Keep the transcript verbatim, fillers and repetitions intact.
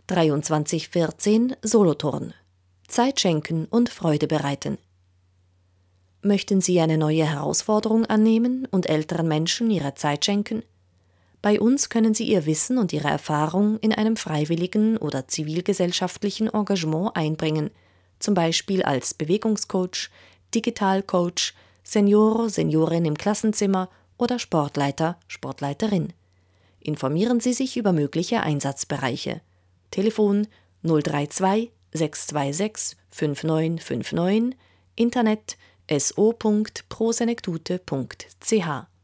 dreiundzwanzig vierzehn Solothurn. Zeit schenken und Freude bereiten. Möchten Sie eine neue Herausforderung annehmen und älteren Menschen Ihre Zeit schenken? Bei uns können Sie Ihr Wissen und Ihre Erfahrung in einem freiwilligen oder zivilgesellschaftlichen Engagement einbringen, zum Beispiel als Bewegungscoach, Digitalcoach, Senior, Seniorin im Klassenzimmer oder Sportleiter, Sportleiterin. Informieren Sie sich über mögliche Einsatzbereiche. Telefon null drei zwei sechs zwei sechs fünf neun fünf neun, Internet s o punkt pro senectute punkt c h.